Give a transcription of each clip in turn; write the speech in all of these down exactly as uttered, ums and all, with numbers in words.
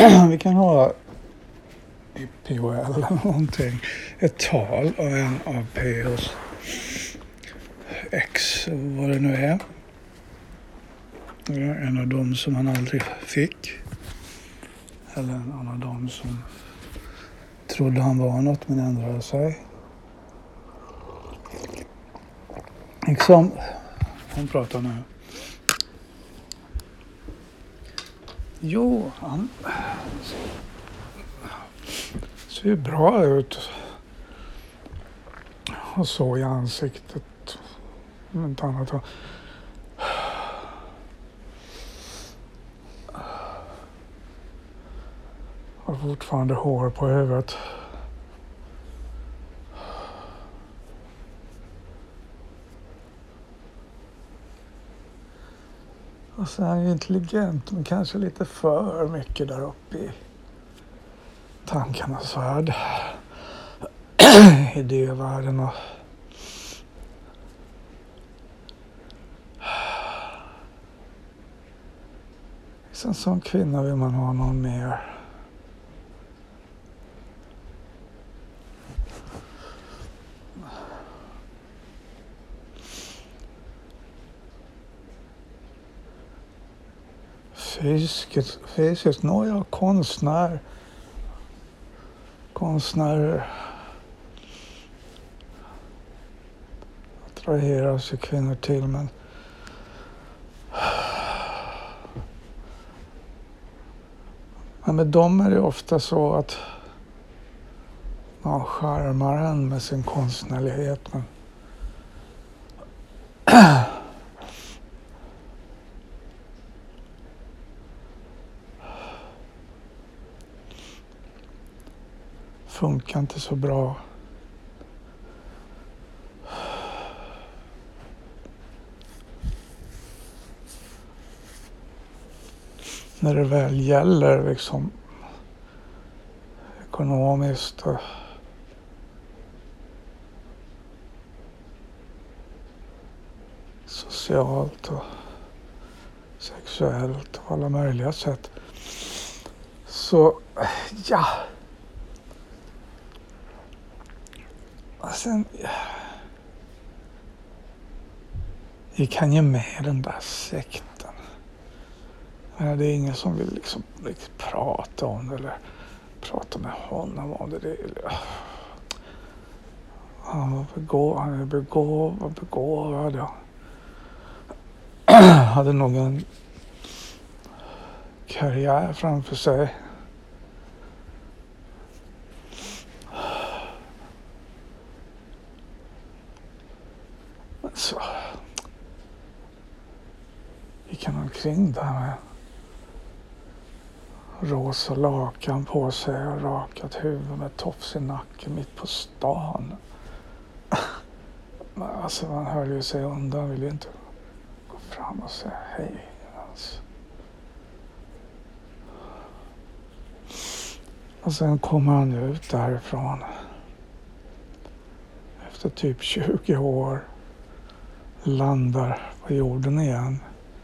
vi kan ha i P O L eller någonting ett tal av en av P O:s ex, vad det nu är. En av dem som han aldrig fick. Eller en av dem som trodde han var något men ändrade sig. Liksom, hon pratar nu. Jo, han ser ju bra ut. Och så i ansiktet. Inte annat. Har fortfarande hår på huvudet. Och så är han ju intelligent, men kanske lite för mycket där uppe i tankarnas värld. Idévärlden och sen som kvinna vill man ha någon mer. Fysiskt, fysiskt, nåja, konstnär. Konstnärer attraherar sig kvinnor till, men men med dem är det ofta så att man charmar en med sin konstnärlighet, men funkar inte så bra. När det väl gäller liksom ekonomiskt och socialt och sexuellt och alla möjliga sätt. Så ja. Och sen gick han ju med i den där sekten. Det är ingen som vill liksom riktigt prata om det eller prata med honom om det. det är, han var begåvad, han är begåvad, begåvad. Ja. Hade nog en karriär framför sig. Men så gick han omkring där med rosa lakan på sig och rakat huvud med tofs i nacken mitt på stan. Men alltså man höll ju sig undan, ville ju inte gå fram och säga hej. Alltså. Och sen kommer han ut därifrån efter typ tjugo år, landar på jorden igen.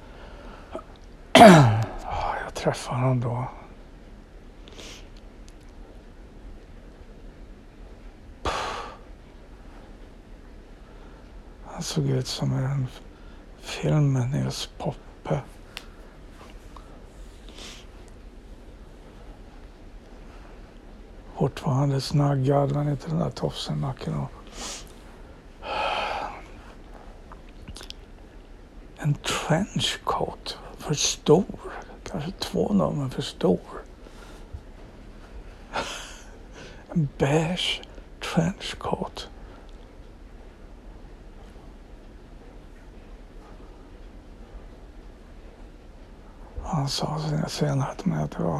Jag träffar honom då. Han såg ut som en film med Nils Poppe. Fortfarande snaggad, men inte den där tofsen nacken. Och en trenchcoat för stor. Kanske två nummer för stor. En beige trenchcoat. Han sa senare till mig att det var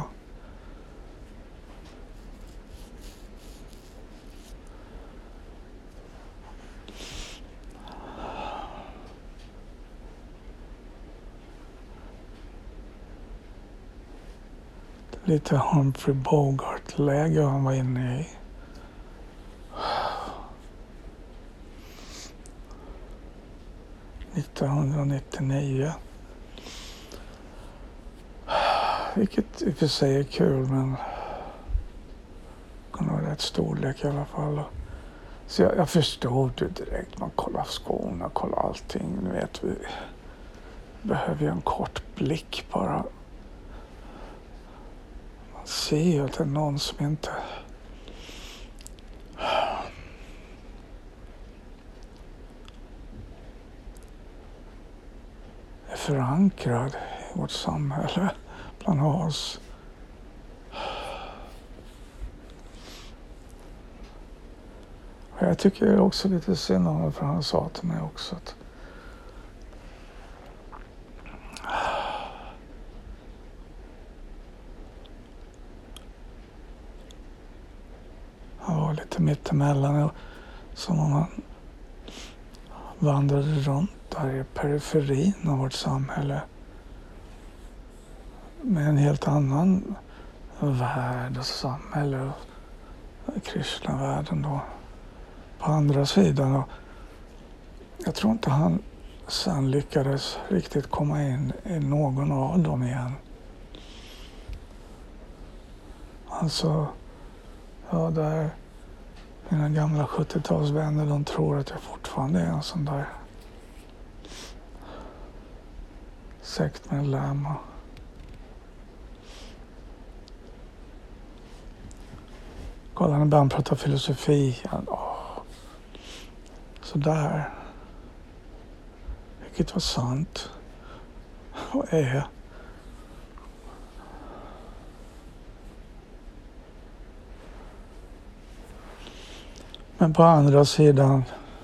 lite Humphrey Bogart-läge han var inne i. nittonhundranittionio. Vilket i och för sig är kul, men kan ha rätt storlek i alla fall. Så jag, jag förstod det direkt. Man kollar skorna, kollar allting. Nu vet vi behöver ju en kort blick bara. Man ser ju att det är någon som inte är förankrad i vårt samhälle bland oss. Och jag tycker det är också lite synd om det, för han sa till mig också att han var lite mittemellan, som om han vandrade runt där i periferin av vårt samhälle med en helt annan värld och samhälle, och Krishna-världen då på andra sidan. Och jag tror inte han sen lyckades riktigt komma in i någon av dem igen. Alltså, ja, där mina gamla sjuttiotalsvänner, de tror att jag fortfarande är en sån där sektmedlem. Kolla när han pratar filosofi. Åh, så där. Vilket var sant. Och är. Men på andra sidan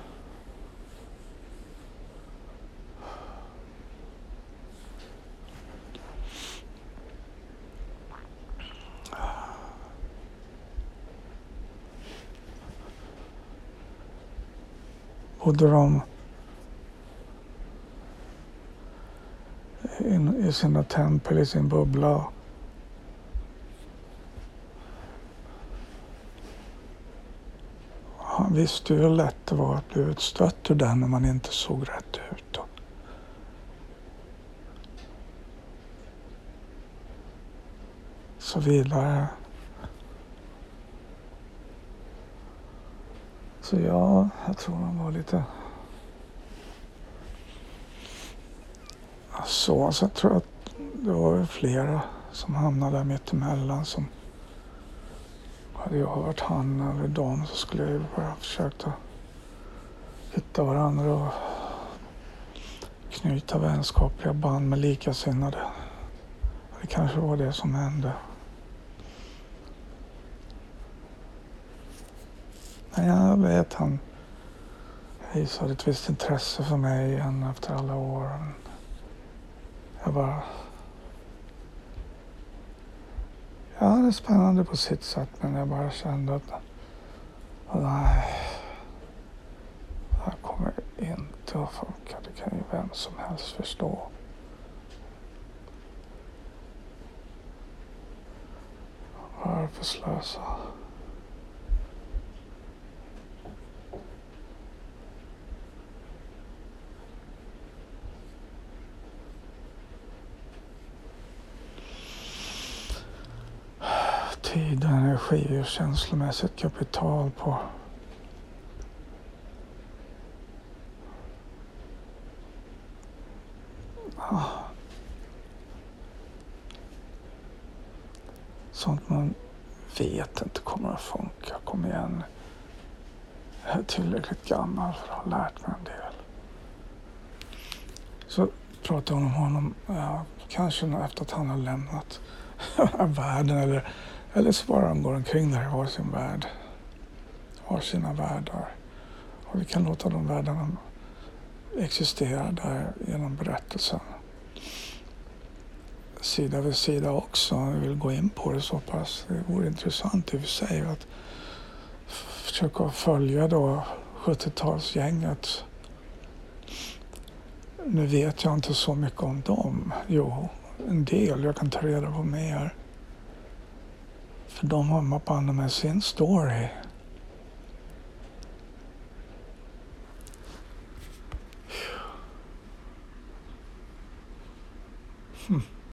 bodde de in, i sina tempel, i sin bubbla. Han visste ju hur lätt det var att bli utstött ur den när man inte såg rätt ut. Och så vidare. Så ja, jag tror han var lite så. Så jag tror att det var flera som hamnade där mittemellan. Som hade jag varit han eller dem, så skulle jag ju bara försöka hitta varandra och knyta vänskapliga band med likasinnade. Det kanske var det som hände. Men jag vet, han visade ett visst intresse för mig igen efter alla år. Jag bara... Ja, det är spännande på sitt sätt, men jag bara kände att... Nej, det här kommer inte att funka. Det kan ju vem som helst förstå. Varför slösa? Tid, energi och känslomässigt kapital på ah. sånt man vet inte kommer att funka. Kom igen. Jag är tillräckligt gammal för att ha lärt mig en del. Så pratade hon om honom, ja, kanske efter att han har lämnat världen, eller Eller så bara de går omkring där och har sin värld. Har sina världar. Och vi kan låta de världarna existera där genom berättelsen. Sida vid sida också. Jag vill gå in på det så pass. Det vore intressant i och för sig att försöka följa då sjuttiotalsgänget. Nu vet jag inte så mycket om dem. Jo, en del. Jag kan ta reda på mer. För de har banne med sin story.